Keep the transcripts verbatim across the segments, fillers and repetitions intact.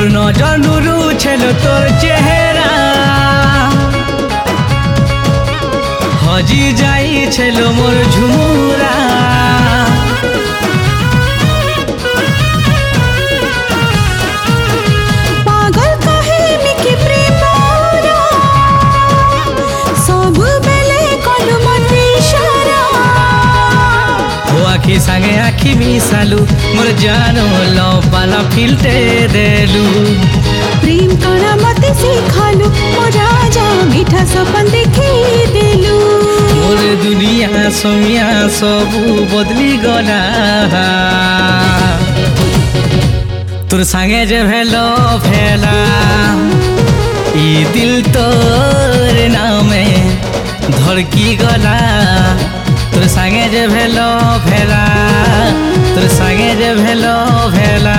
মোর নজর নুরু ছিল তোর চেহারা হজি যাই ছিল মোর ঝুমুরা পাগল কাহে মিকি প্রেমরা সব বেলে কলু মতে ইশারা ও আখি সাঙ্গে আখি মিশালু মোর জানো লপালা ফিলতে দেলু প্রেম করা মতে শিখালু মো রাজা মিঠা সপন দেখি দেলু মোর দুনিয়া সমিয়া সবু বদলি গলা তোর সাঙ্গে যে ভেলো ভেলা ই দিল তোর নামে ধড়কি গলা তোর সাঙ্গে যে ভেলো ভেলা তোর সাঙ্গে যে ভেলো ভেলা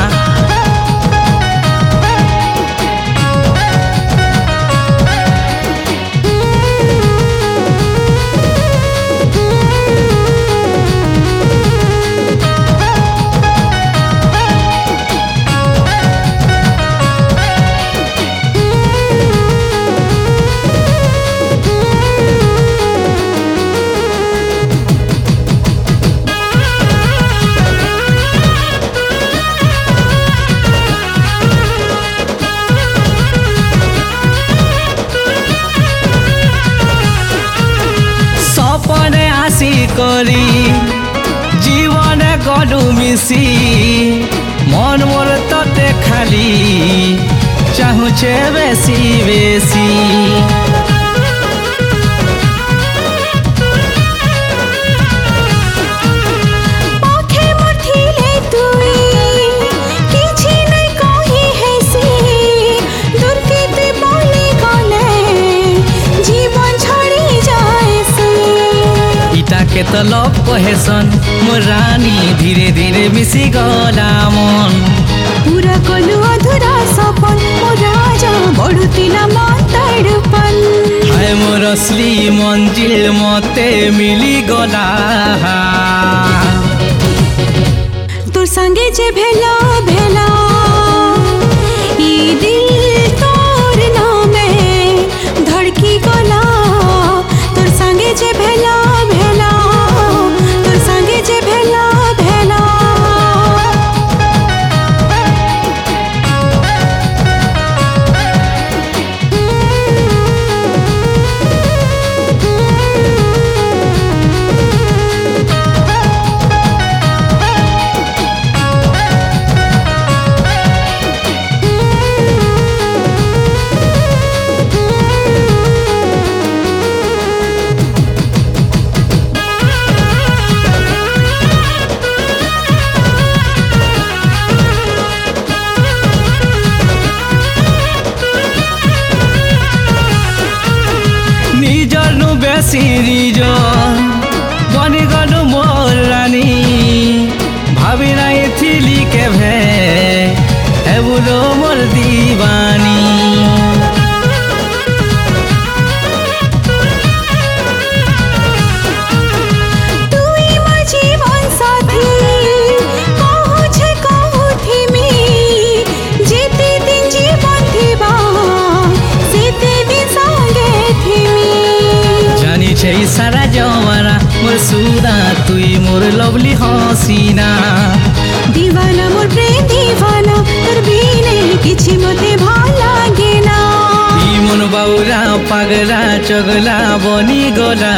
করি জীবনে গলু মিশি মন মোর ততে খালি চাহুছে বেশি বেশি के तो लव कहेसन मोर रानी धीरे धीरे मिसी गला मन पूरा कलु अधूरा सपन मोर राजा बढुतिला मन तड़पन हाय मोर असली मंजिल मते मिली गला तोर संगे जे भेला भेला ई दिल तोर नामे धड़की गला तोर संगे जे भेला भेला तोर संगे जे भेला भेला सिरिजन बनी गलु मोर रानी भाभी नहीं थिली के भे है बुलो मोर दीवानी सारा जवाना मोर सुदा तुई मोर लवली हसीना दीवाना मोर प्रेम दीवाना तोर बिने किछि मते ভাল लागे ना ई मन बाउरा पागला चगला बनी गला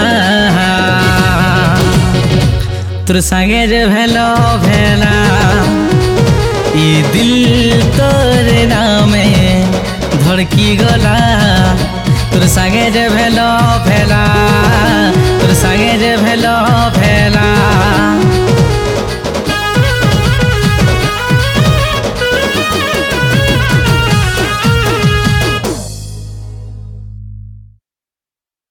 तोर संगे जे भेलो भेला ई दिल तोर नामे धड़की गला तोर संगे जे भेलो भेला तोर संगे जे भेलो भेला।